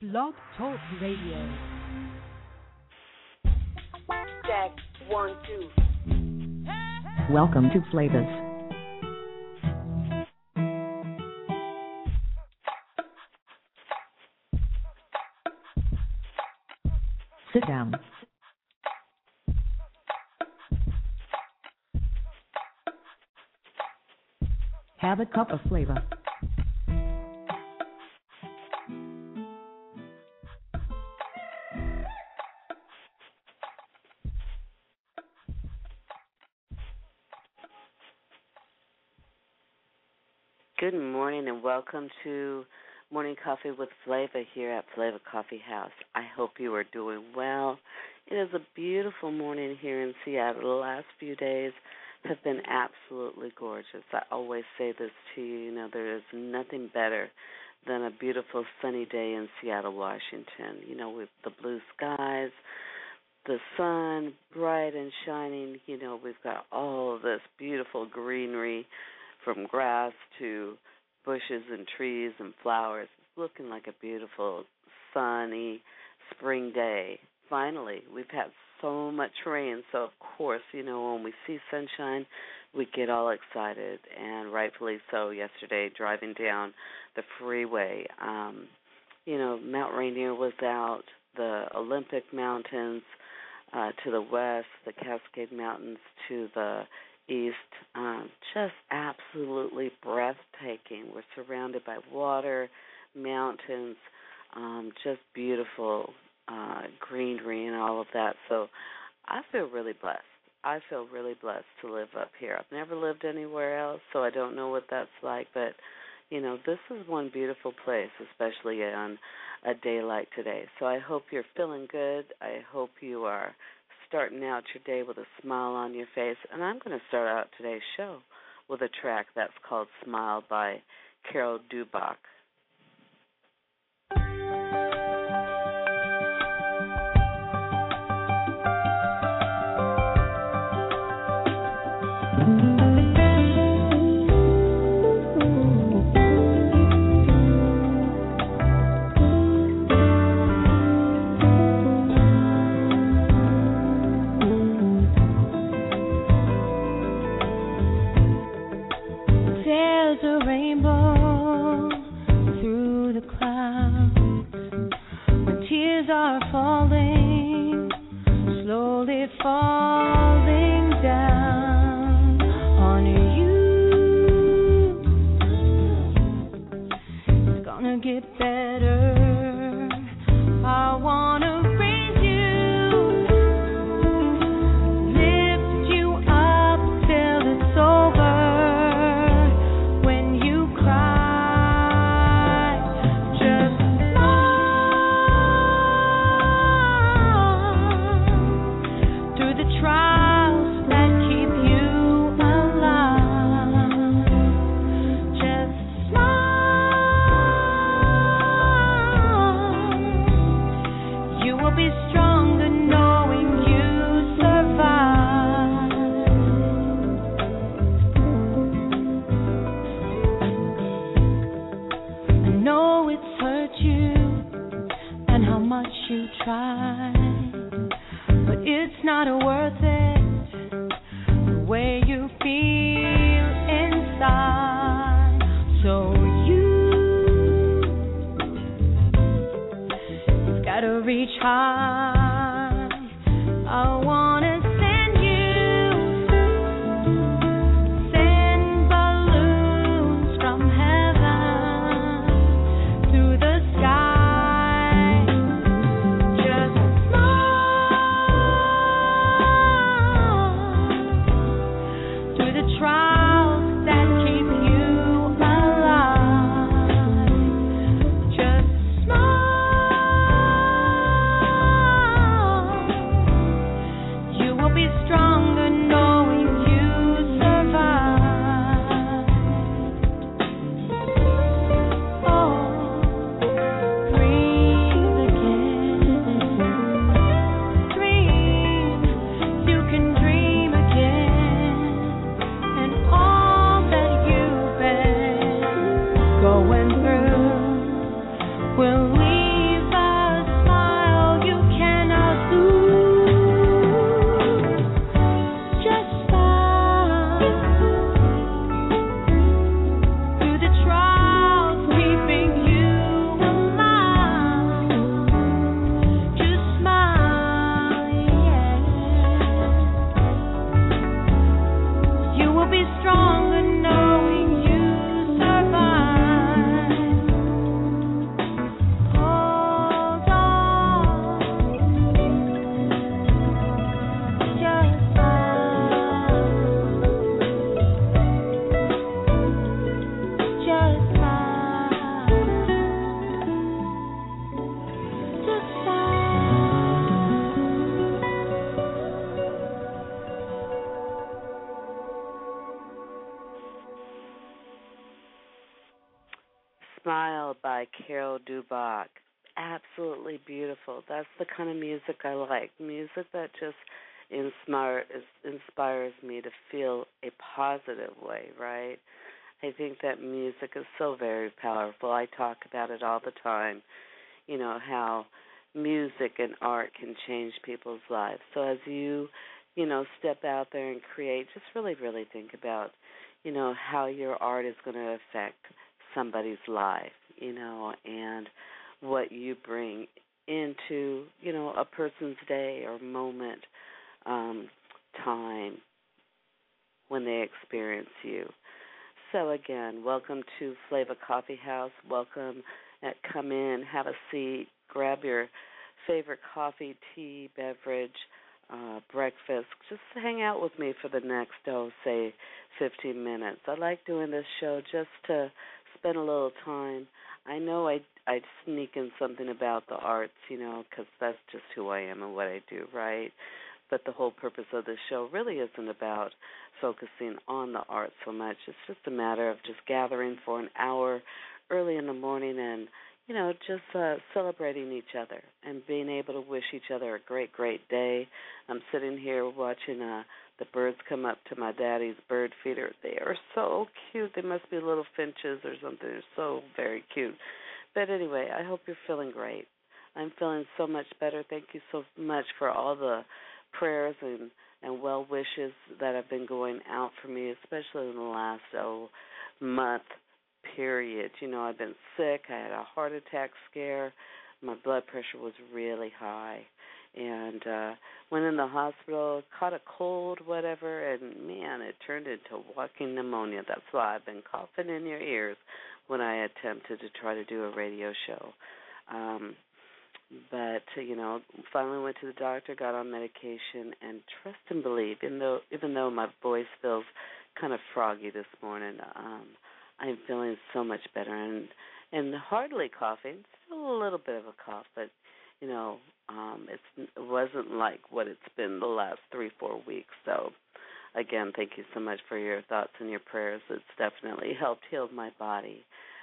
Blog Talk Radio. Check 1, 2. Welcome to Flavas. Sit down. Have a cup of flavor. Good morning and welcome to Morning Coffee with Flava here at Flava Coffee House. I hope you are doing well. It is a beautiful morning here in Seattle. The last few days have been absolutely gorgeous. I always say this to you, there is nothing better than a beautiful sunny day in Seattle, Washington. With the blue skies, the sun bright and shining, we've got all of this beautiful greenery from grass to bushes and trees and flowers. It's looking like a beautiful, sunny spring day. Finally, we've had so much rain, so of course, when we see sunshine, we get all excited, and rightfully so. Yesterday, driving down the freeway, Mount Rainier was out, the Olympic Mountains to the west, the Cascade Mountains to the east, just absolutely breathtaking. We're surrounded by water, mountains, just beautiful greenery and all of that. So I feel really blessed. I feel really blessed to live up here. I've never lived anywhere else, so I don't know what that's like. But, this is one beautiful place, especially on a day like today. So I hope you're feeling good. I hope you are starting out your day with a smile on your face. And I'm going to start out today's show with a track that's called Smile by Carol Dubach. Falling down on you. It's gonna get better. I wanna raise you, lift you up till it's over. When you cry, just through the trials that keep you alive. Just smile. You will be stronger knowing you survive. I know it's hurt you and how much you tried. It's not worth it, the way you feel inside. So you've got to reach high. I want to send balloons from heaven through the sky. Just trials that keep you alive. Just smile. Dubach. Absolutely beautiful. That's the kind of music I like. Music that just inspires me to feel a positive way, right? I think that music is so very powerful. I talk about it all the time, how music and art can change people's lives. So as you step out there and create, just really, really think about, how your art is going to affect somebody's life, and what you bring into, a person's day or moment, time when they experience you. So again, welcome to Flavor Coffee House. Welcome. Come in, have a seat, grab your favorite coffee, tea, beverage, breakfast. Just hang out with me for the next, say, 15 minutes. I like doing this show just to spend a little time. I know I'd sneak in something about the arts, because that's just who I am and what I do, right? But the whole purpose of this show really isn't about focusing on the art so much. It's just a matter of just gathering for an hour early in the morning and, just celebrating each other and being able to wish each other a great, great day. I'm sitting here watching the birds come up to my daddy's bird feeder. They are so cute. They must be little finches or something. They're so very cute. But anyway, I hope you're feeling great. I'm feeling so much better. Thank you so much for all the prayers and well wishes that have been going out for me, especially in the last month period. I've been sick. I had a heart attack scare. My blood pressure was really high. And went in the hospital, caught a cold, whatever, and, man, it turned into walking pneumonia. That's why I've been coughing in your ears when I attempted to try to do a radio show. But, finally went to the doctor, got on medication, and trust and believe, even though my voice feels kind of froggy this morning, I'm feeling so much better and hardly coughing, still a little bit of a cough, but, it wasn't like what it's been the last 3-4 weeks. So, again, thank you so much for your thoughts and your prayers. It's definitely helped heal my body.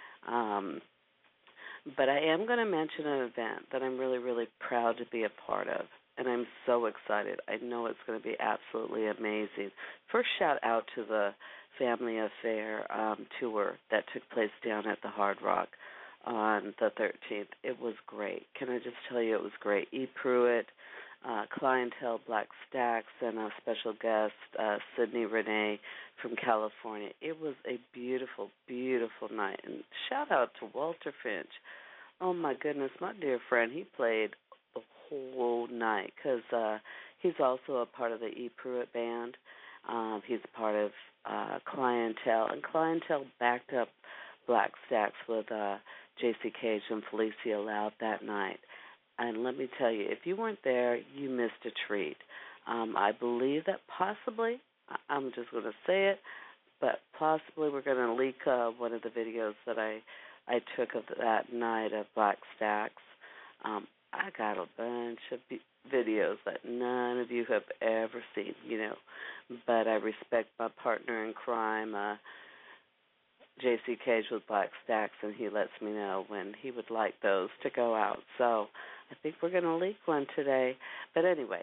But I am going to mention an event that I'm really, really proud to be a part of, and I'm so excited. I know it's going to be absolutely amazing. First, shout out to the Family Affair tour that took place down at the Hard Rock on the 13th. It was great. Can I just tell you it was great? E. Pruitt, Clientele, Black Stacks, and a special guest, Sydney Renee from California. It was a beautiful, beautiful night. And shout out to Walter Finch. Oh, my goodness, my dear friend. He played the whole night because he's also a part of the E. Pruitt band. He's a part of Clientele, and Clientele backed up Black Stacks with J.C. Cage and Felicia Loud that night. And let me tell you, if you weren't there, you missed a treat. I believe that possibly, I'm just going to say it, but possibly we're going to leak one of the videos that I took of that night of Black Stacks. I got a bunch of videos that none of you have ever seen, but I respect my partner in crime, J.C. Cage with Black Stacks, and he lets me know when he would like those to go out. So I think we're going to leak one today. But anyway,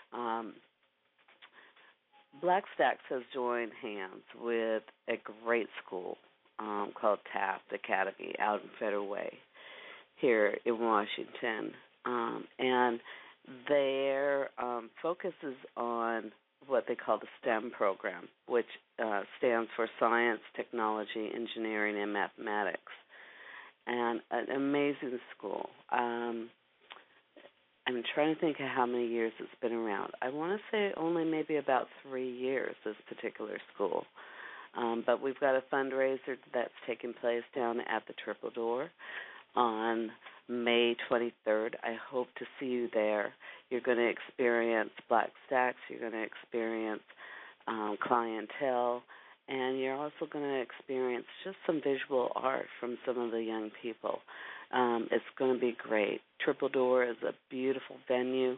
Black Stacks has joined hands with a great school called Taft Academy out in Federal Way here in Washington. And their focus is on what they call the STEM program, which stands for Science, Technology, Engineering, and Mathematics. And an amazing school. I'm trying to think of how many years it's been around. I want to say only maybe about 3 years, this particular school. But we've got a fundraiser that's taking place down at the Triple Door on May 23rd. I hope to see you there. You're going to experience Black Stacks. You're going to experience Clientele. And you're also going to experience just some visual art from some of the young people. It's going to be great. Triple Door is a beautiful venue.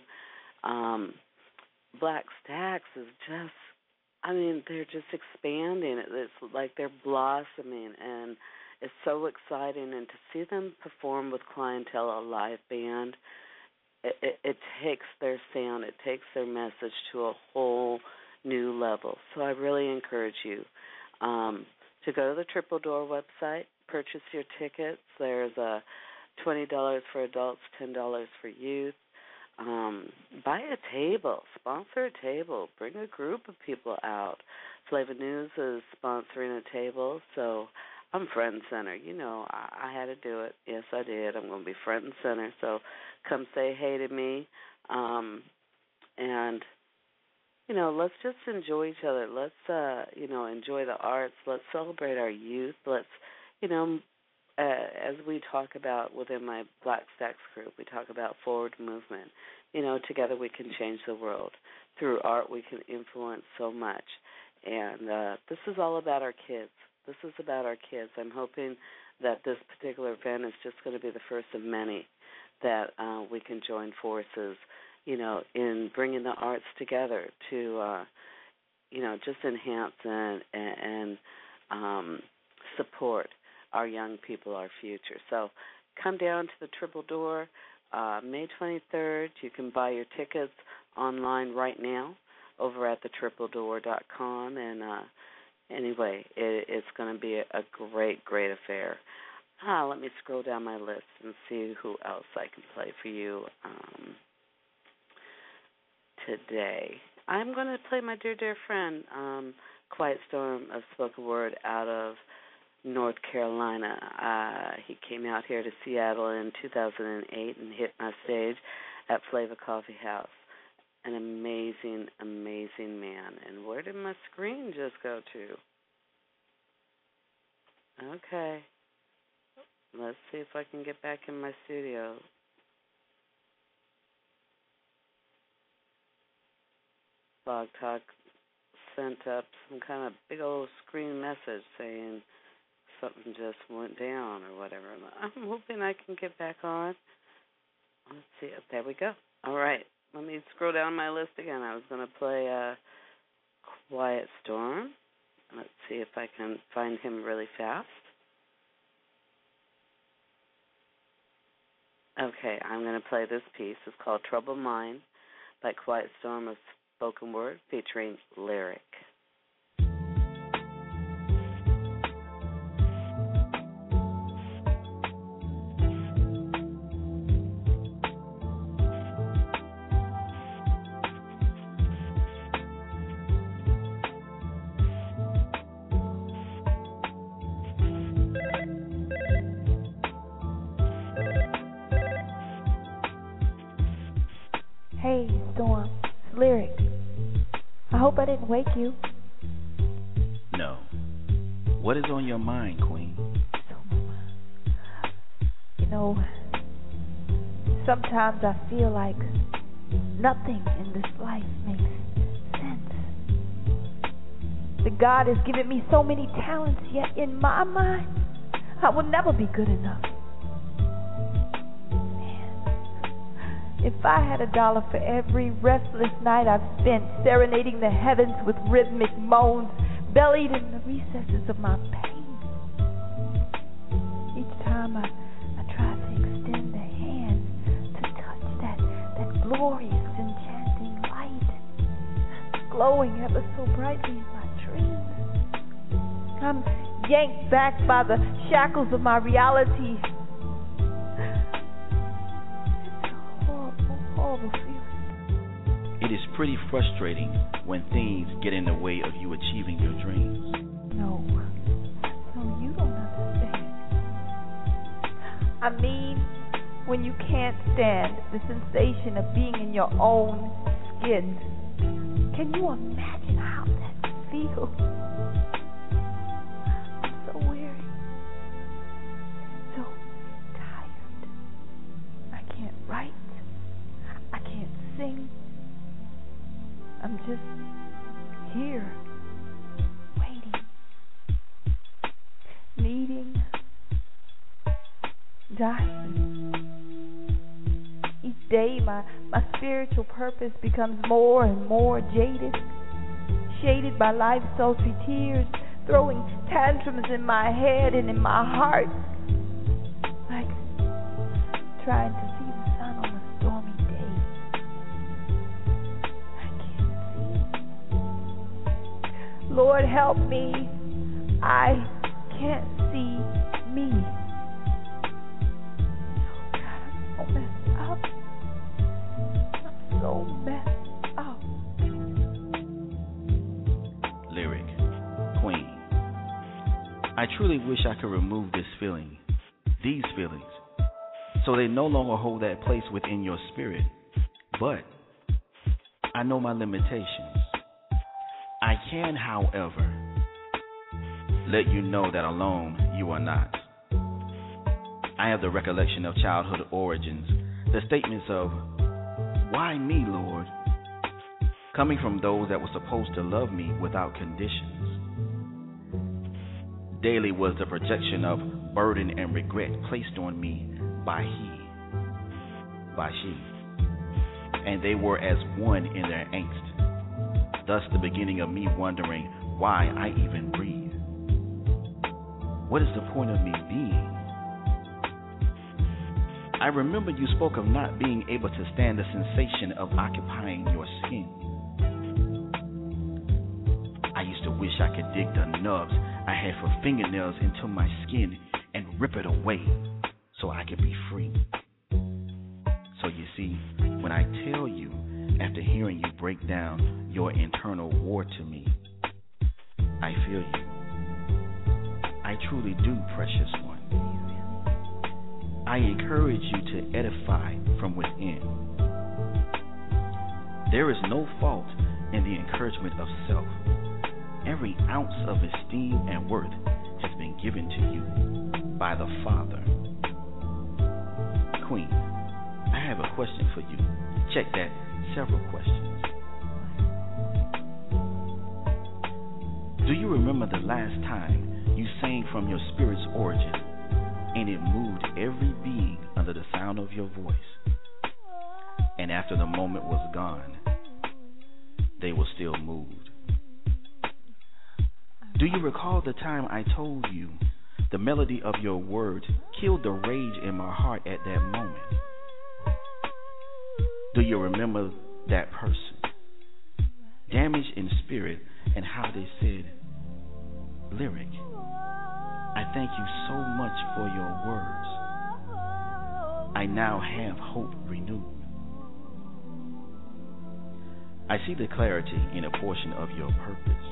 Black Stacks is just, they're just expanding. It's like they're blossoming, and is so exciting, and to see them perform with Clientele, a live band, it takes their sound, it takes their message to a whole new level. So I really encourage you to go to the Triple Door website, purchase your tickets. There's $20 for adults, $10 for youth. Buy a table, sponsor a table, bring a group of people out. Flavor News is sponsoring a table, so I'm front and center. You know, I had to do it. Yes, I did. I'm going to be front and center, so come say hey to me. And, you know, let's just enjoy each other. Let's, you know, enjoy the arts. Let's celebrate our youth. Let's, you know, as we talk about within my Black Stacks group, we talk about forward movement. You know, together we can change the world. Through art we can influence so much. And this is all about our kids. This is about our kids. I'm hoping that this particular event is just going to be the first of many that we can join forces, you know, in bringing the arts together to, you know, just enhance and support our young people, our future. So come down to the Triple Door May 23rd. You can buy your tickets online right now over at thetripledoor.com. And anyway, it's going to be a great, great affair. Let me scroll down my list and see who else I can play for you today. I'm going to play my dear, dear friend, Quiet Storm of Spoken Word out of North Carolina. He came out here to Seattle in 2008 and hit my stage at Flavor Coffee House. An amazing, amazing man. And where did my screen just go to? Okay. Let's see if I can get back in my studio. Blog Talk sent up some kind of big old screen message saying something just went down or whatever. I'm hoping I can get back on. Let's see. There we go. All right. Let me scroll down my list again. I was going to play Quiet Storm. Let's see if I can find him really fast. Okay, I'm going to play this piece. It's called Troubled Mind by Quiet Storm of Spoken Word featuring Lyric. Hey, Storm, it's Lyric. I hope I didn't wake you. No. What is on your mind, Queen? You know, sometimes I feel like nothing in this life makes sense. That God has given me so many talents, yet in my mind, I will never be good enough. If I had $1 for every restless night I've spent serenading the heavens with rhythmic moans, bellied in the recesses of my pain, each time I try to extend a hand to touch that glorious, enchanting light, glowing ever so brightly in my dreams, I'm yanked back by the shackles of my reality. It is pretty frustrating when things get in the way of you achieving your dreams. No, you don't understand. I mean, when you can't stand the sensation of being in your own skin. Can you imagine how that feels? I'm so weary, so tired. I can't write. I can't sing. I'm just here, waiting, needing, dying. Each day my spiritual purpose becomes more and more jaded, shaded by life's sultry tears, throwing tantrums in my head and in my heart, like trying to see the sun on a stormy day. I can't see. Lord, help me. I can't see me. Oh God, I'm so messed up. Lyric, Queen. I truly wish I could remove this feeling, these feelings, so they no longer hold that place within your spirit. But I know my limitations. I can, however, let you know that alone you are not. I have the recollection of childhood origins, the statements of, "Why me, Lord?" coming from those that were supposed to love me without conditions. Daily was the projection of burden and regret placed on me by she, and they were as one in their angst. Thus the beginning of me wondering why I even breathe. What is the point of me being? I remember you spoke of not being able to stand the sensation of occupying your skin. I used to wish I could dig the nubs I had for fingernails into my skin and rip it away so I could be free. So you see, when I tell you, after hearing you break down your internal war to me, I feel you. I truly do, precious one. I encourage you to edify from within. There is no fault in the encouragement of self. Every ounce of esteem and worth has been given to you by the Father. Queen, I have a question for you. Check that, several questions. Do you remember the last time you sang from your spirit's origin and it moved every being under the sound of your voice? And after the moment was gone, they were still moved. Do you recall the time I told you the melody of your words killed the rage in my heart at that moment? Do you remember that person, damaged in spirit, and how they said, "Lyric, I thank you so much for your words. I now have hope renewed." I see the clarity in a portion of your purpose.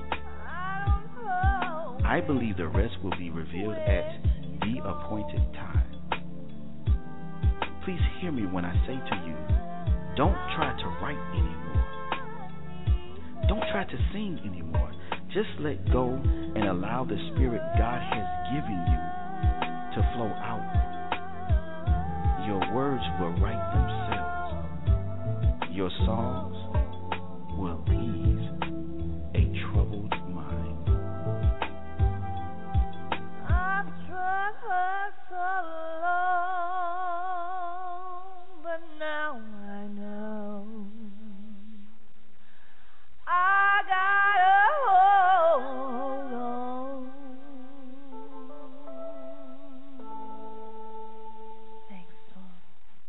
I believe the rest will be revealed at the appointed time. Please hear me when I say to you, don't try to write anymore. Don't try to sing anymore. Just let go and allow the spirit God has given you to flow out. Your words will write themselves. Your songs will ease a troubled mind. I've tried so long, but now I know I gotta hold on. Thanks, Lord.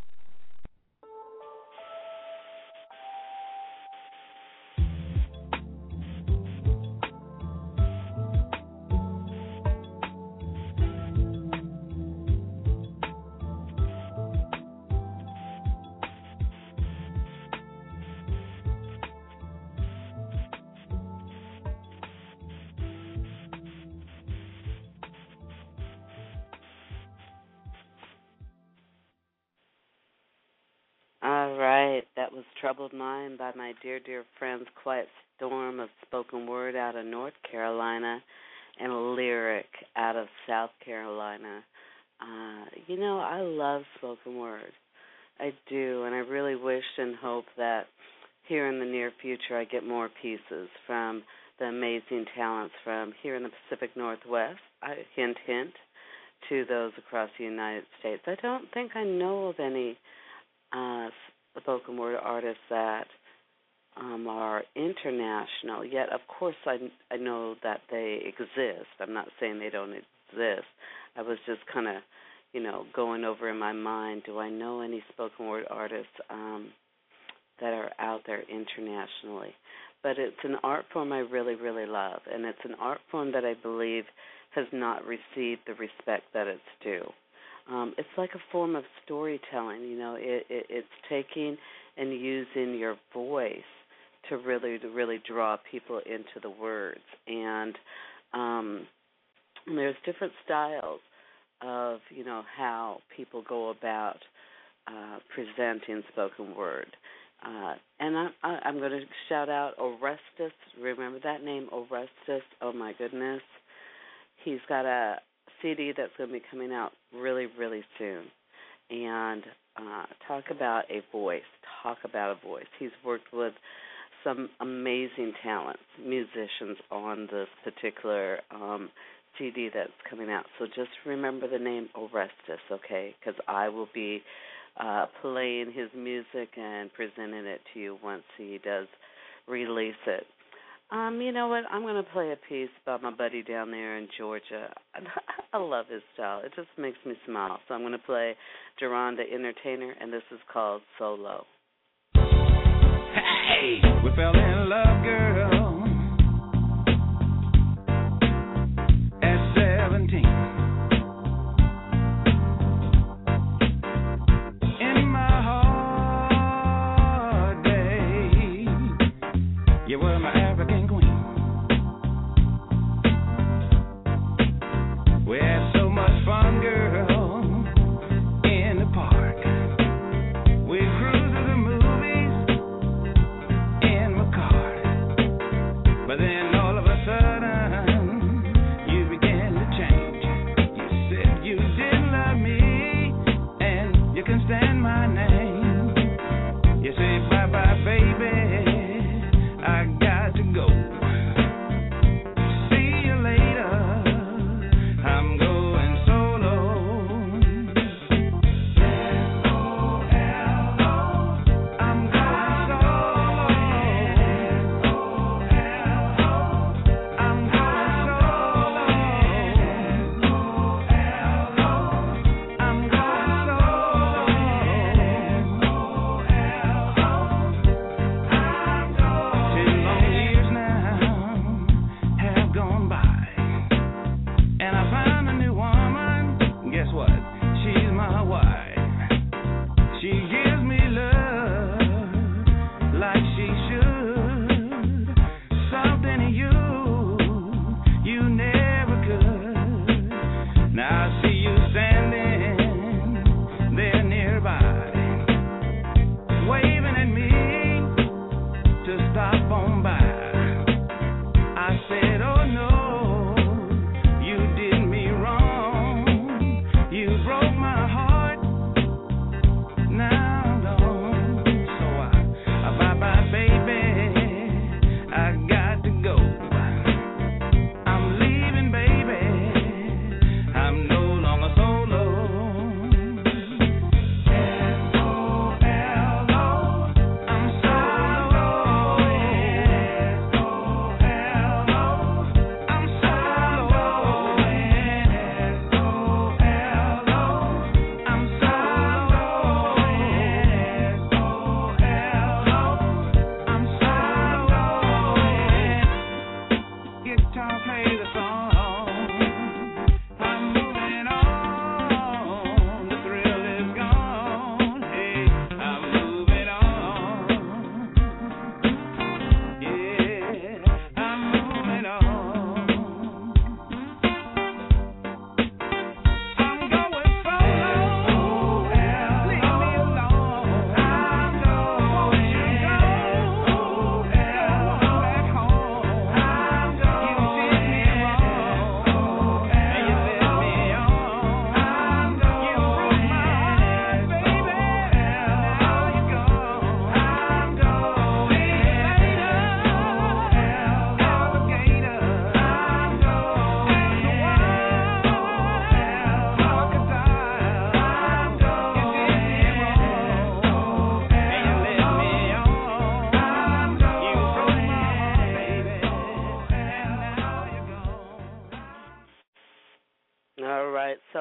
All right, that was Troubled Mind by my dear, dear friends, Quiet Storm of Spoken Word out of North Carolina and Lyric out of South Carolina. I love spoken word. I do, and I really wish and hope that here in the near future I get more pieces from the amazing talents from here in the Pacific Northwest, hint, hint, to those across the United States. I don't think I know of any spoken word artists that are international, yet of course I know that they exist. I'm not saying they don't exist. I was just kind of, going over in my mind, do I know any spoken word artists that are out there internationally? But it's an art form I really, really love, and it's an art form that I believe has not received the respect that it's due. It's like a form of storytelling, it's taking and using your voice to really draw people into the words. And there's different styles of, how people go about presenting spoken word. And I'm going to shout out Orestes. Remember that name, Orestes? Oh, my goodness. He's got a CD that's going to be coming out really, really soon. And talk about a voice. He's worked with some amazing talents, musicians on this particular CD that's coming out. So just remember the name Orestes, okay? Because I will be playing his music and presenting it to you once he does release it. You know what? I'm going to play a piece by my buddy down there in Georgia. I love his style. It just makes me smile. So I'm going to play Duran the Entertainer, and this is called Solo. Hey, we fell in love, girl, at 17. In my hard day, you were my African queen. We had so much fun, girl, in the park. We cruised to the movies in my car.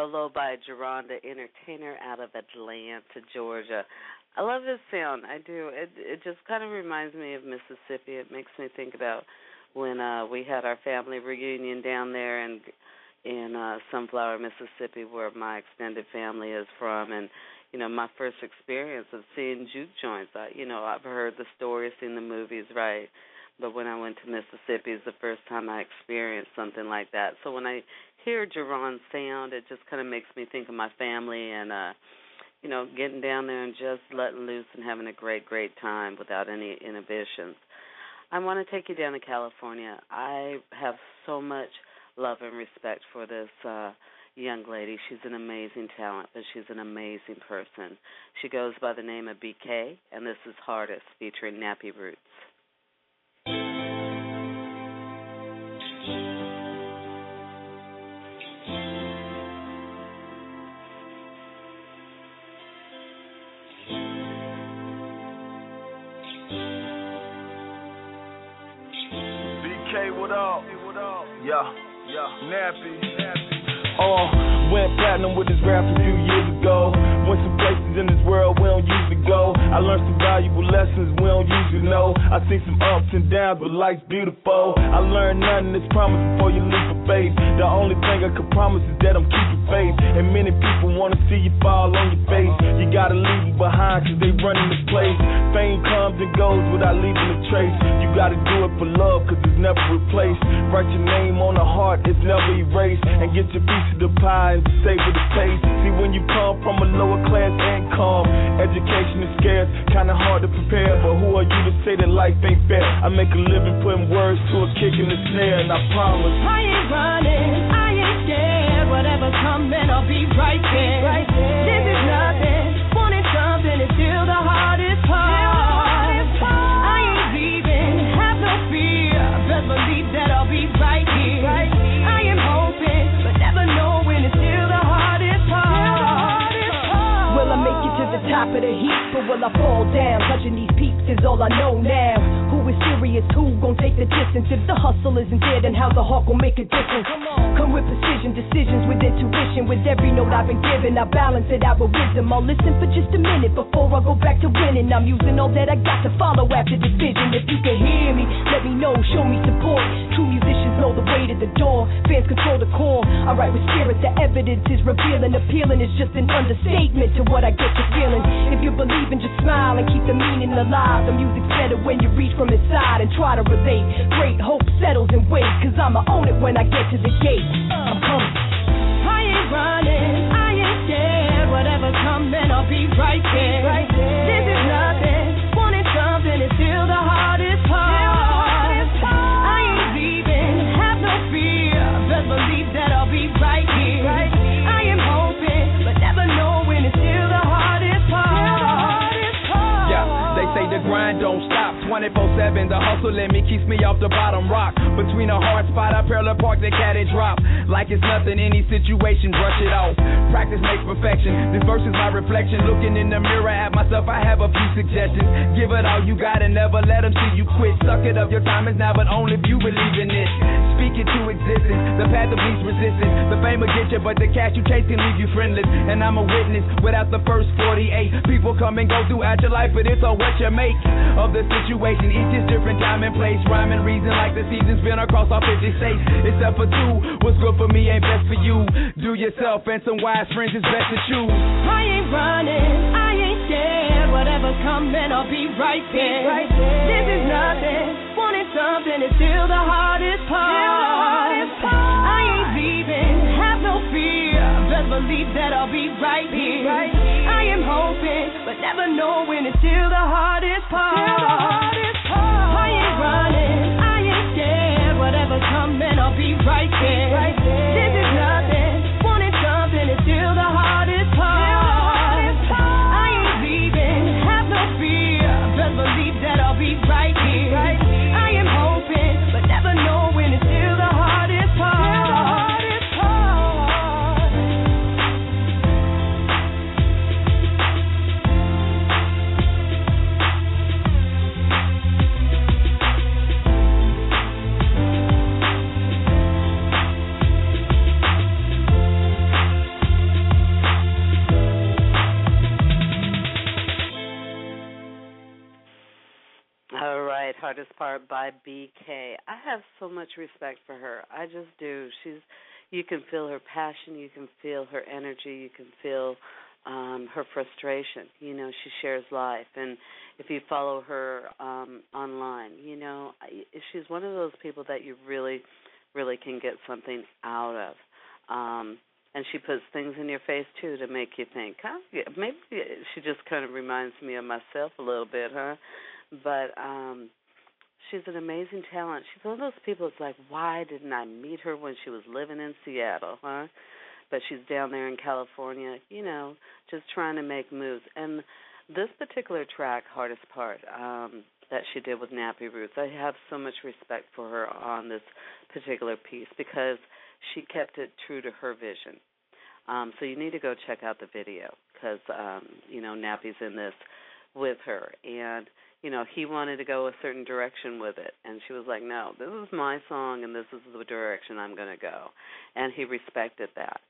Solo by Jerron the Entertainer out of Atlanta, Georgia. I love this sound. I do. It just kind of reminds me of Mississippi. It makes me think about when we had our family reunion down there in Sunflower, Mississippi, where my extended family is from, and my first experience of seeing juke joints. I've heard the stories, seen the movies, right? But when I went to Mississippi, it's the first time I experienced something like that. So when I hear Jerron's sound, it just kind of makes me think of my family and, getting down there and just letting loose and having a great, great time without any inhibitions. I want to take you down to California. I have so much love and respect for this young lady. She's an amazing talent, but she's an amazing person. She goes by the name of BK, and this is Hardest featuring Nappy Roots. BK, what up? Yeah, Nappy. Went platinum with this rap a few years ago. Went some places in this world we don't usually go. I learned some valuable lessons we don't usually know. I seen some ups and downs, but life's beautiful. I learned nothing is promise before you leap of faith. The only thing I can promise is that I'm keeping faith. And many people wanna see you fall on your face. You gotta leave them behind cause they running this place. Fame comes and goes without leaving a trace. You gotta do it for love cause it's never replaced. Write your name on the heart, it's never erased. And get your piece of the pie and savor the taste. See, when you come from a lower class income, education is scarce, kinda hard to prepare. But who are you to say that life ain't fair? I make a living putting words to a kick in the snare, and I promise I ain't running, I ain't scared. Whatever's coming, I'll be right there. This is nothing, wanting something is still the hardest part. I ain't leaving, have no fear. Best believe that I'll be right here. I am hoping, but never knowing it's still the hardest part. Will I make it to the top of the heap, or will I fall down? Touching these peaks is all I know now. Who is serious? Who gon' take the distance? If the hustle isn't there, then how the heart gon' make a difference? Come with precision, decisions with intuition. With every note I've been given, I balance it out with wisdom. I'll listen for just a minute before I go back to winning. I'm using all that I got to follow after this vision. If you can hear me, let me know, show me support. True musicians know the way to the door. Fans control the core. I write with spirit, the evidence is revealing. Appealing is just an understatement to what I get to feeling. If you believe in, just smile and keep the meaning alive. The music's better when you reach from inside and try to relate. Great hope settles and wait, cause I'ma own it when I get to the gate. I'm coming. I ain't running, I ain't scared. Whatever's coming, I'll be right there. This is nothing, wanting something is still the hardest part. I ain't leaving, have no fear. Best believe that I'll be right here. I am hoping, but never knowing it's still the hardest part. Yeah, they say the grind don't stop 24/7. The hustle in me keeps me off the bottom rock. Between a hard spot, I parallel park the cat and drop. Like it's nothing, any situation, brush it off. Practice makes perfection. This verse is my reflection. Looking in the mirror at myself, I have a few suggestions. Give it all you got and never let them see you quit. Suck it up, your time is now, but only if you believe in it. Speak it to existence, the path of least resistance. The fame will get you, but the cash you chase can leave you friendless. And I'm a witness without the first 48. People come and go throughout your life, but it's all what you make of the situation. Each is different, time and place. Rhyme and reason like the seasons been across all 50 states. Except for two, what's good for me ain't best for you. Do yourself and some wise friends is best to choose. I ain't running, I ain't scared. Whatever's coming, I'll be right there. This is nothing, wanting something is still the hardest part. I ain't leaving, have no fear. Best believe that I'll be right here. I am hoping, but never knowing it's still the hardest part. I ain't running, I ain't scared. Whatever's coming, I'll be right there. This is nothing, wanting something is still the hardest part. I ain't leaving, have no fear. Best believe that I'll be right here. I am hoping, but never knowing it's still the hardest part. right, Hardest Part by BK. I have so much respect for her. I just do. You can feel her passion, you can feel her energy, you can feel her frustration. You know, she shares life, and if you follow her online, you know, she's one of those people that you really, really can get something out of. And she puts things in your face, too, to make you think. Maybe she just kind of reminds me of myself a little bit, huh? But she's an amazing talent. She's one of those people that's like, why didn't I meet her when she was living in Seattle, huh? But she's down there in California, you know, just trying to make moves. And this particular track, Hardest Part, that she did with Nappy Roots, I have so much respect for her on this particular piece because she kept it true to her vision. So you need to go check out the video because, you know, Nappy's in this with her. And, you know, he wanted to go a certain direction with it. And she was like, no, this is my song and this is the direction I'm going to go. And he respected that.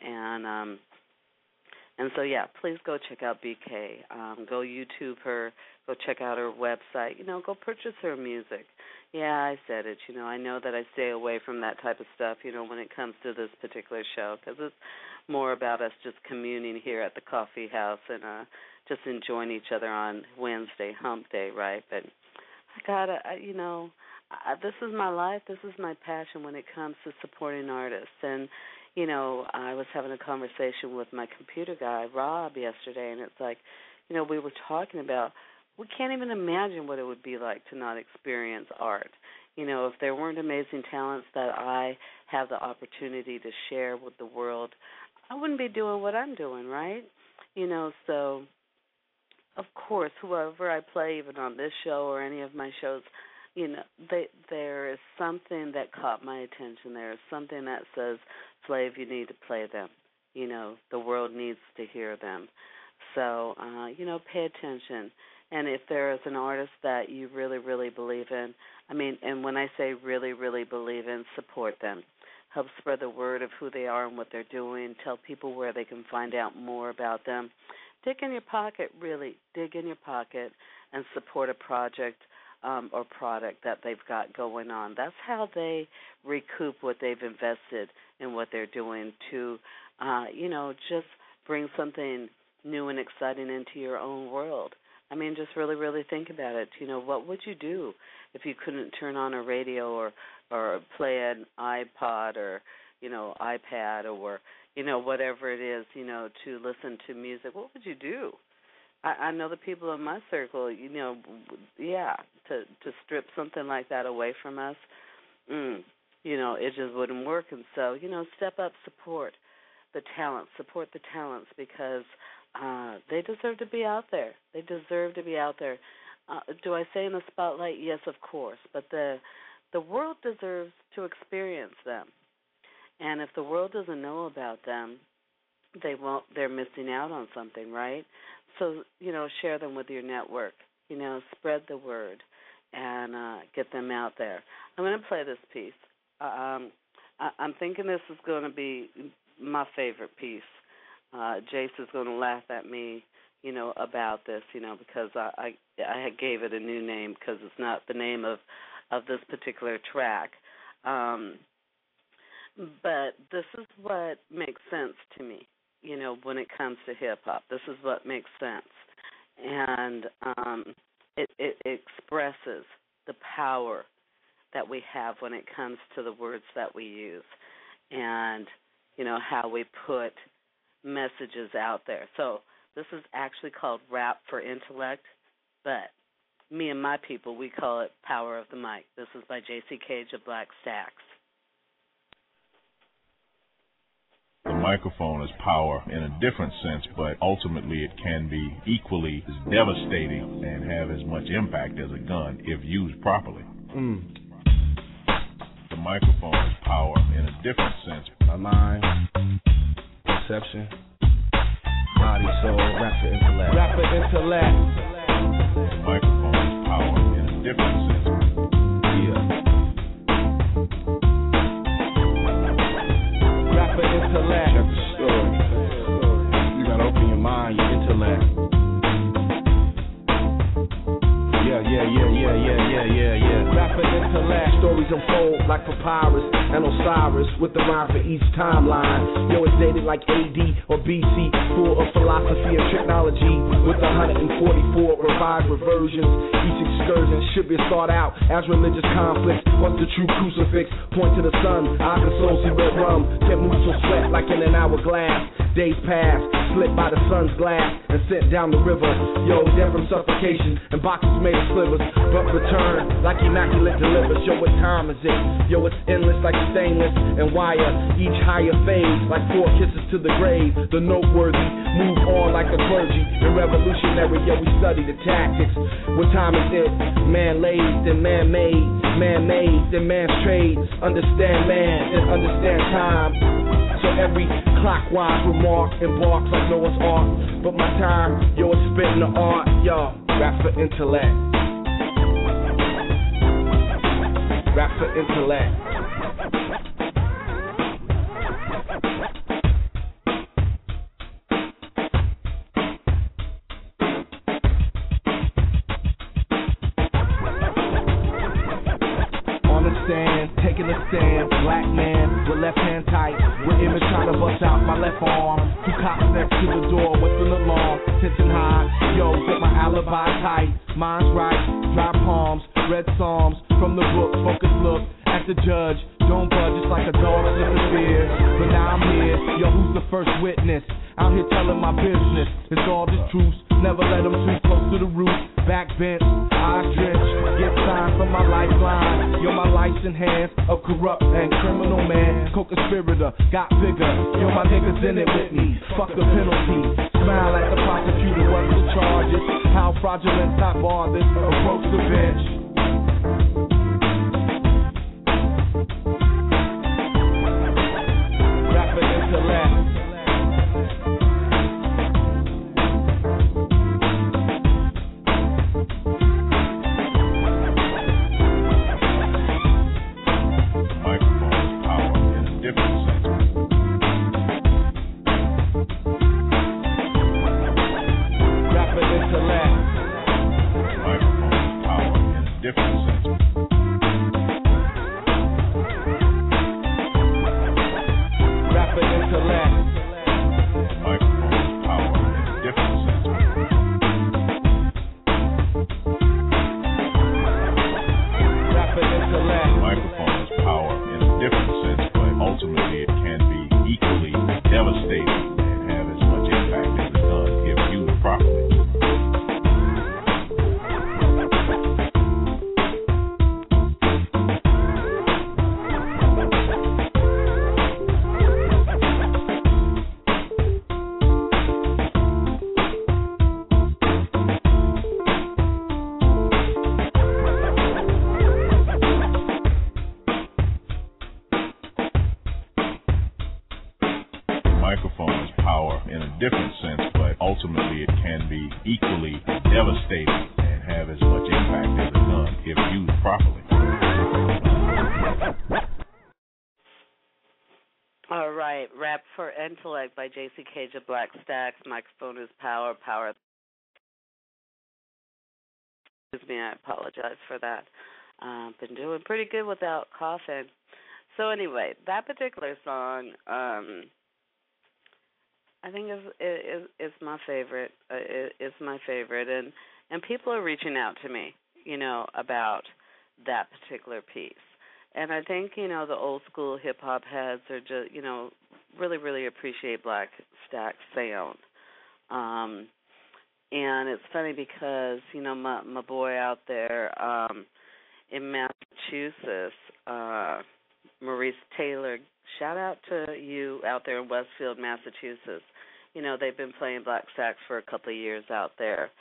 And so, yeah, please go check out BK. Go YouTube her. Go check out her website. You know, go purchase her music. Yeah, I said it. You know, I know that I stay away from that type of stuff, you know, when it comes to this particular show because it's more about us just communing here at the coffee house and just enjoying each other on Wednesday, hump day, right? But I got to, you know, this is my life. This is my passion when it comes to supporting artists. And, you know, I was having a conversation with my computer guy, Rob, yesterday, and it's like, you know, we were talking about we can't even imagine what it would be like to not experience art. You know, if there weren't amazing talents that I have the opportunity to share with the world, I wouldn't be doing what I'm doing, right? You know, so, of course, whoever I play, even on this show or any of my shows, you know, there is something that caught my attention. There is something that says, Flav, you need to play them. You know, the world needs to hear them. So, you know, pay attention. And if there is an artist that you really, really believe in, I mean, and when I say really, really believe in, support them. Help spread the word of who they are and what they're doing. Tell people where they can find out more about them. Dig in your pocket, really. Dig in your pocket and support a project or product that they've got going on. That's how they recoup what they've invested in what they're doing to, you know, just bring something new and exciting into your own world. I mean, just really, really think about it. You know, what would you do if you couldn't turn on a radio or play an iPod or, you know, iPad or, you know, whatever it is, you know, to listen to music? What would you do? I know the people in my circle, you know, yeah, to strip something like that away from us, you know, it just wouldn't work. And so, you know, step up, support the talents because they deserve to be out there. They deserve to be out there. Do I say in the spotlight? Yes, of course. But the world deserves to experience them. And if the world doesn't know about them, they're missing out on something, right? So, you know, share them with your network. You know, spread the word and get them out there. I'm going to play this piece. I'm thinking this is going to be my favorite piece. Jace is going to laugh at me, you know, about this, you know, because I gave it a new name because it's not the name of this particular track. But this is what makes sense to me, you know, when it comes to hip-hop. This is what makes sense. And it expresses the power that we have when it comes to the words that we use and, you know, how we put messages out there. So this is actually called Rap for Intellect, but me and my people, we call it Power of the Mic. This is by J.C. Cage of Black Stacks. The microphone is power in a different sense, but ultimately it can be equally as devastating and have as much impact as a gun if used properly. The microphone is power in a different sense. My mind, perception, body, soul, rap for intellect. Rap for intellect. The microphone is power in a different sense. Rap for intellect. Check the story. You gotta open your mind, your intellect. Rapper intellect, stories unfold like papyrus and Osiris with the rhyme for each timeline. Yo, it's dated like AD or BC, full of philosophy and technology with 144 revived reversions. Each excursion should be thought out as religious conflicts. What's the true crucifix? Point to the sun, I console, see red rum. Can't move so sweat like in an hourglass. Days pass, slipped by the sun's glass and sent down the river. Yo, death from suffocation and boxes made of slivers, but return like immaculate delivers. Yo, what time is it? Yo, it's endless like stainless and wire. Each higher phase like 4 kisses to the grave. The noteworthy move on like the clergy and revolutionary. Yo, we study the tactics. What time is it? Man-laid, then man-made. Man-made, then man's trade. Understand man, then understand time. So every clockwise remark embarks like Noah's Ark. But my time, yo, it's spitting the art, yo. Rap for intellect. Rap for intellect. Taking a stand, black man with left hand tight, with image trying to bust out my left arm. 2 cops next to the door with an alarm, tension high. Yo, get my alibi tight, mine's right, dry palms, red psalms from the book. Focus look at the judge, don't budge, it's like a dog slipping fear. But now I'm here, yo, who's the first witness? Out here telling my business, it's all the truth. Never let them too close to the roof. Backbench, eyes drenched, get signed from my lifeline. Yo, my life's in hands of corrupt and criminal man. Co-conspirator, got bigger. Yo, my niggas in it with me. Fuck the penalty. Smile at the prosecutor, what's the charges? How fraudulent top bar this? Approach the bench. Rapper intellect. Intellect by J.C. Cage of Black Stacks. Microphone is power. Excuse me, I apologize for that. Been doing pretty good without coughing. So anyway, that particular song, I think is my favorite. It's my favorite, and people are reaching out to me, about that particular piece. And I think, the old school hip hop heads are just, really, really appreciate Black Stack sound. And it's funny because, my boy out there in Massachusetts, Maurice Taylor, shout out to you out there in Westfield, Massachusetts. They've been playing Black Stacks for a couple of years out there.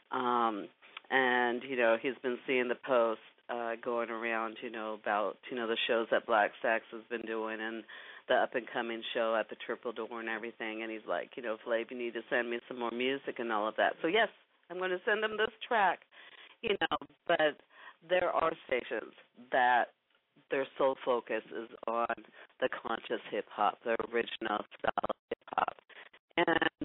And, he's been seeing the posts going around, about, the shows that Black Stacks has been doing and the up-and-coming show at the Triple Door and everything. And he's like, Flav, you need to send me some more music and all of that. So, yes, I'm going to send him this track, but there are stations that their sole focus is on the conscious hip-hop, the original style of hip-hop. And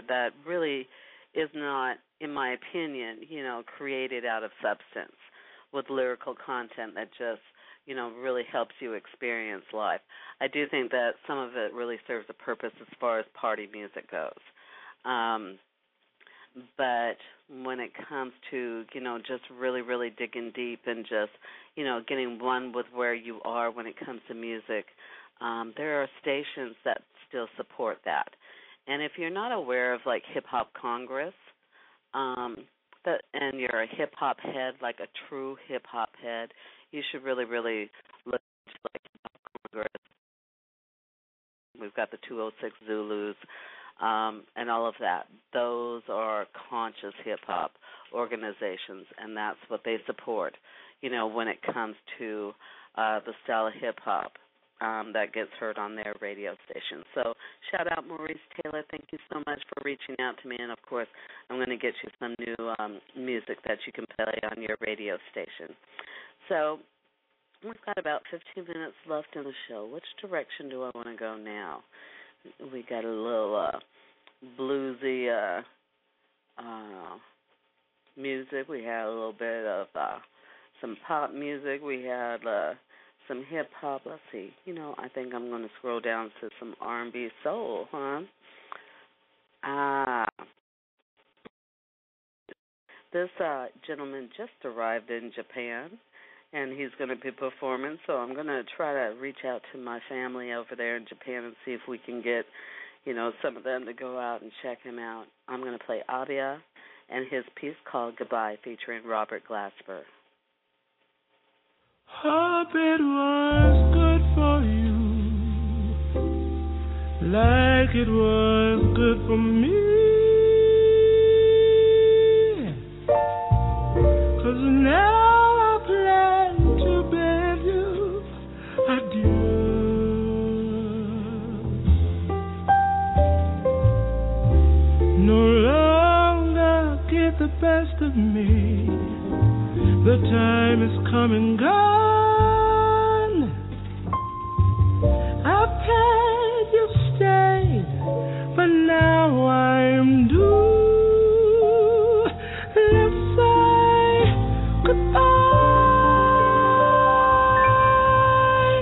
that really is not, in my opinion, created out of substance with lyrical content that just, really helps you experience life. I do think that some of it really serves a purpose as far as party music goes. But when it comes to, just really, really digging deep and just, getting one with where you are when it comes to music, there are stations that still support that. And if you're not aware of, like, Hip Hop Congress, and you're a hip-hop head, like a true hip-hop head, you should really, really look into, like, Hip Hop Congress. We've got the 206 Zulus and all of that. Those are conscious hip-hop organizations, and that's what they support, when it comes to the style of hip-hop that gets heard on their radio station. So shout out Maurice Taylor. Thank you so much for reaching out to me. And, of course, I'm going to get you some new music that you can play on your radio station. So we've got about 15 minutes left in the show. Which direction do I want to go now? We got a little bluesy music. We had a little bit of some pop music. We had some hip-hop. Let's see. I think I'm going to scroll down to some R&B soul, huh? This gentleman just arrived in Japan, and he's going to be performing, so I'm going to try to reach out to my family over there in Japan and see if we can get, some of them to go out and check him out. I'm going to play Abia and his piece called Goodbye, featuring Robert Glasper. Hope it was good for you, like it was good for me. 'Cause now I plan to bid you adieu. No longer get the best of me. The time is come and gone. I've paid, you stayed, but now I'm due. Let's say goodbye,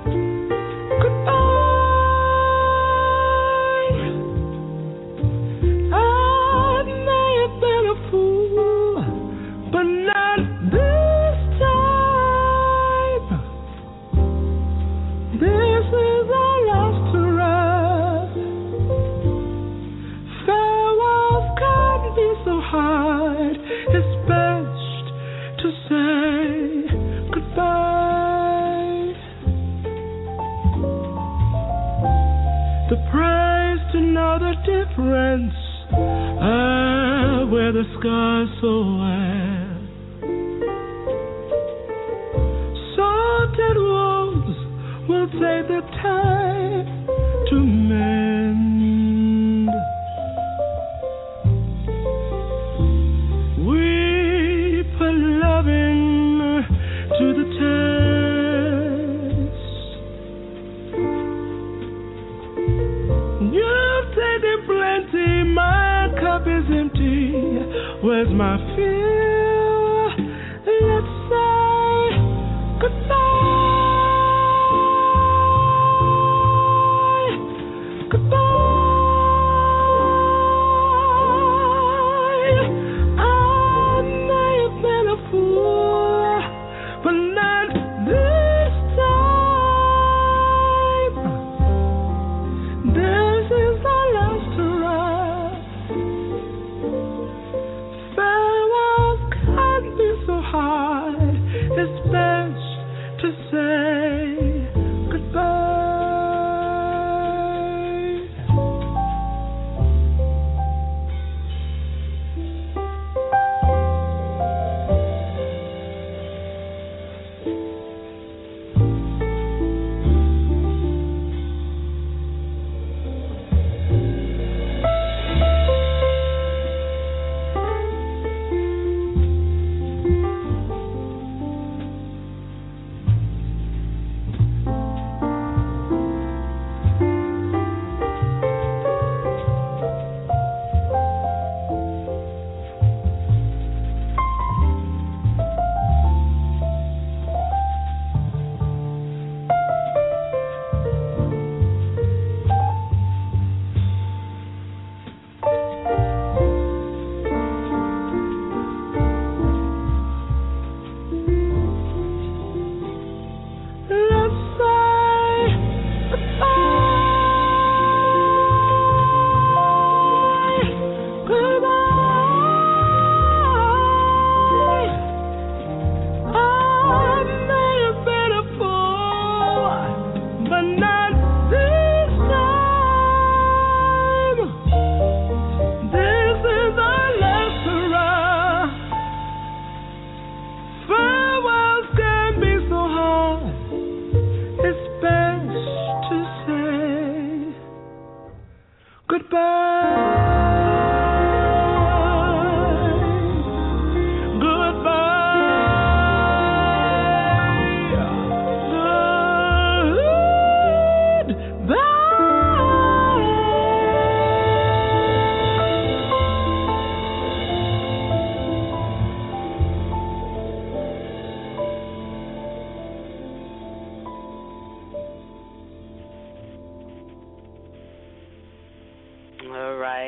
goodbye. I may have been a fool, but not this time. This is our last ride. Farewells can't be so hard. It's best to say goodbye. The price to know the difference. Where the sky's so wide. Salted walls will take the time to mend. We put loving to the test. You've taken plenty, my cup is empty. Where's my fear? Let's say goodbye, goodbye. I may have been a fool, but not this time. This is our last ride. Farewells can't be so hard. It's best to say goodbye.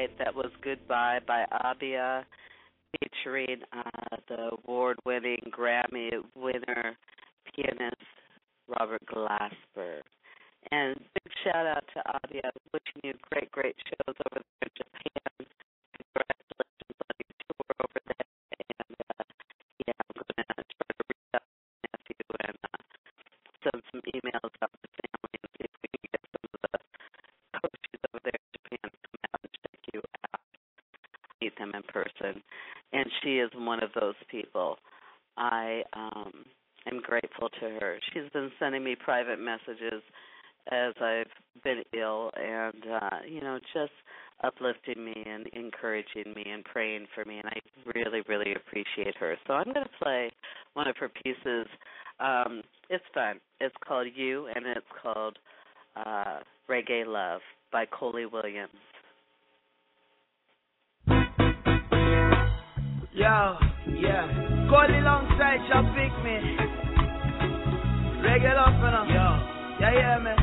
tonight. That was Goodbye by Abia, featuring the award-winning Grammy winner pianist Robert Glasper. And big shout-out to Abia, wishing you great, great shows over there in Japan. Congratulations on your tour over there. And, I'm going to try to reach out to my nephew and send some emails out to family and see if we can get some of the coaches over there in Japan to come out and check you out, meet them in person. And she is one of those people. I am grateful to her. She's been sending me private messages as I've been ill and, just uplifting me and encouraging me and praying for me, and I really, really appreciate her. So I'm going to play one of her pieces. It's fun. It's called You, and it's called Reggae Love by Coley Williams. Yo, yeah. Coley alongside shall pick me. Reggae Love, you know. Yo. Yeah, man.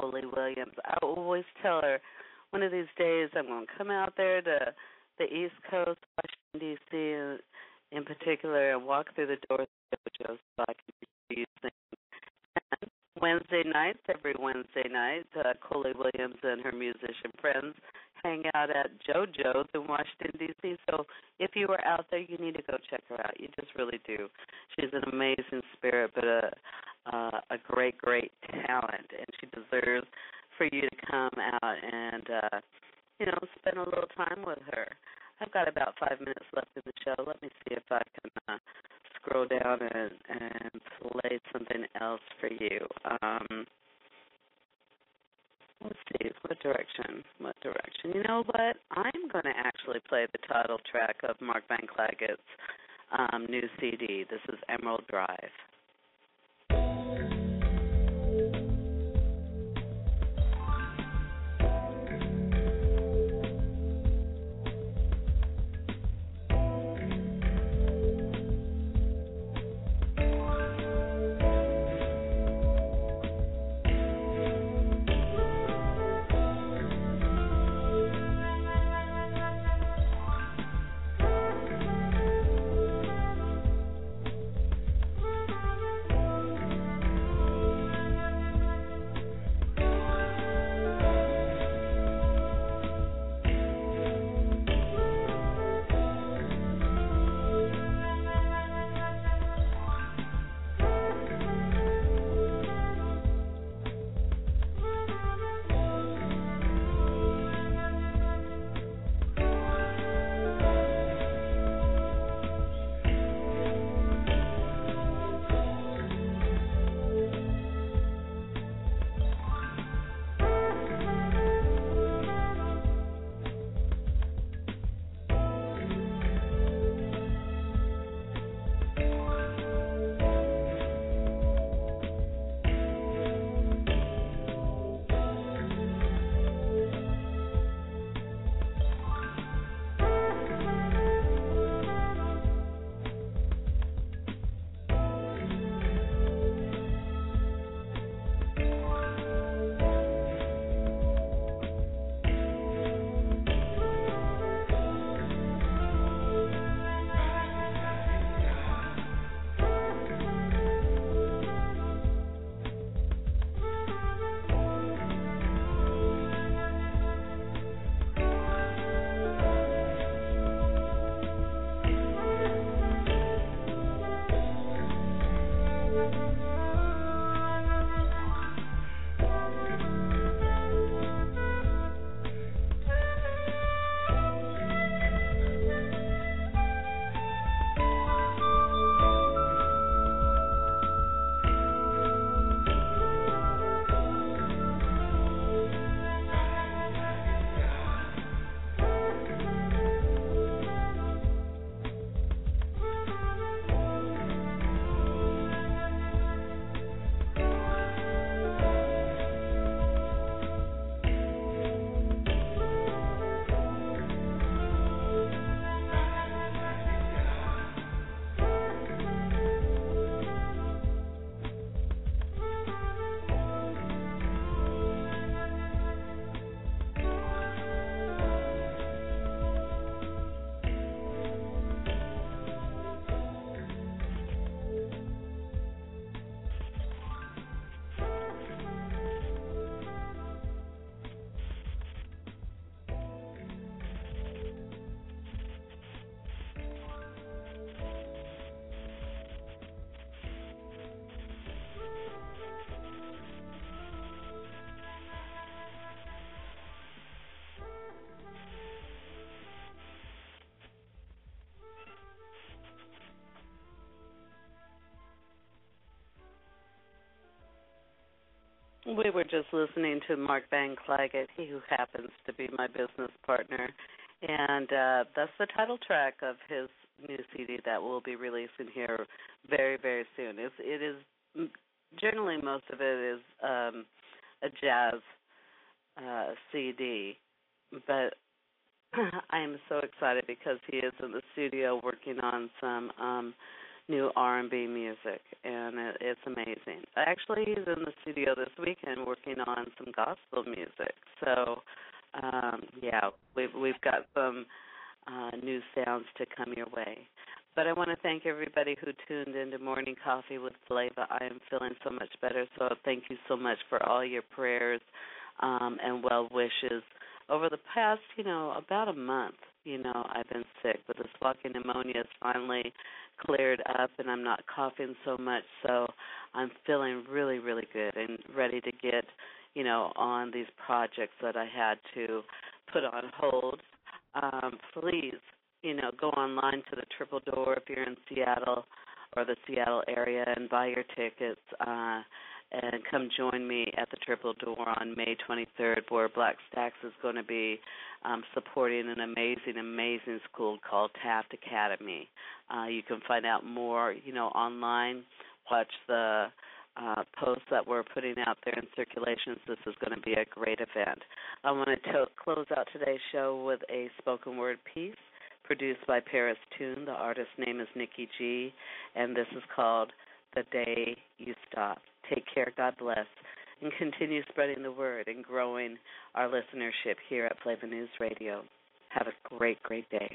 Coley Williams. I always tell her one of these days I'm going to come out there to the East Coast, Washington, D.C. in particular, and walk through the doors of JoJo so I can see you sing. And Wednesday nights, every Wednesday night, Coley Williams and her musician friends hang out at JoJo's in Washington, D.C. So if you are out there, you need to go check her out. You just really do. She's an amazing spirit, but a great, great talent, and she deserves for you to come out and, spend a little time with her. I've got about 5 minutes left in the show. Let me see if I can scroll down and play something else for you. Let's see, what direction? You know what? I'm going to actually play the title track of Mark Van Claggett's new CD. This is Emerald Drive. We were just listening to Mark Van Claggett, he who happens to be my business partner, and that's the title track of his new CD that we'll be releasing here very, very soon. It is generally most of it is a jazz CD, but I am so excited because he is in the studio working on some new R&B music, and it's amazing. Actually, he's in the studio this weekend working on some gospel music. So, yeah, we've got some new sounds to come your way. But I want to thank everybody who tuned into Morning Coffee with Flava. I am feeling so much better, so thank you so much for all your prayers and well wishes. Over the past, about a month, I've been sick, but this walking pneumonia has finally cleared up, and I'm not coughing so much, so I'm feeling really, really good and ready to get, on these projects that I had to put on hold. Please, go online to the Triple Door if you're in Seattle or the Seattle area and buy your tickets and come join me at the Triple Door on May 23rd, where Black Stacks is going to be supporting an amazing, amazing school called Taft Academy. You can find out more, online. Watch the posts that we're putting out there in circulation. This is going to be a great event. I want to close out today's show with a spoken word piece produced by Paris Tune. The artist's name is Nikki G, and this is called The Day You Stop. Take care, God bless, and continue spreading the word and growing our listenership here at Flava News Radio. Have a great, great day.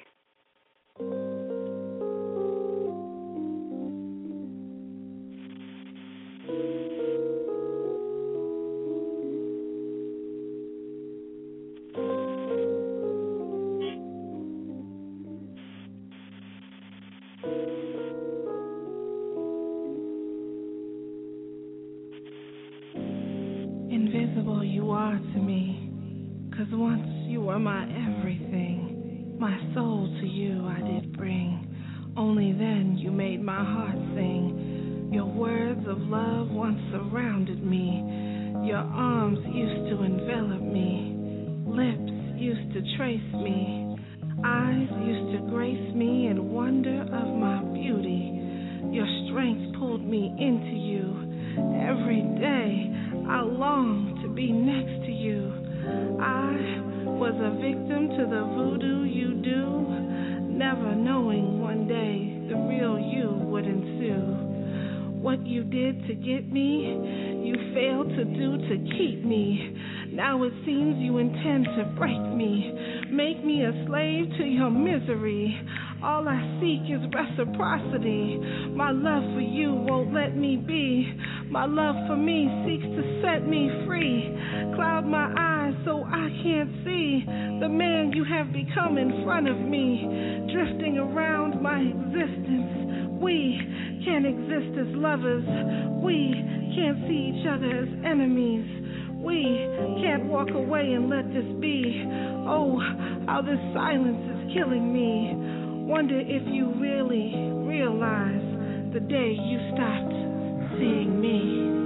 Invisible you are to me, 'cause once you were my everything. My soul to you I did bring, only then you made my heart sing. Your words of love once surrounded me, your arms used to envelop me, lips used to trace me, eyes used to grace me in wonder of my beauty. Your strength pulled me into you. Every day I long to be next to you. I was a victim to the voodoo you do, never knowing one day the real you would ensue. What you did to get me, you failed to do to keep me. Now it seems you intend to break me, make me a slave to your misery. All I seek is reciprocity. My love for you won't let me be. My love for me seeks to set me free. Cloud my eyes so I can't see the man you have become in front of me, drifting around my existence. We can't exist as lovers. We can't see each other as enemies. We can't walk away and let this be. Oh, how this silence is killing me. Wonder if you really realize the day you stopped seeing me.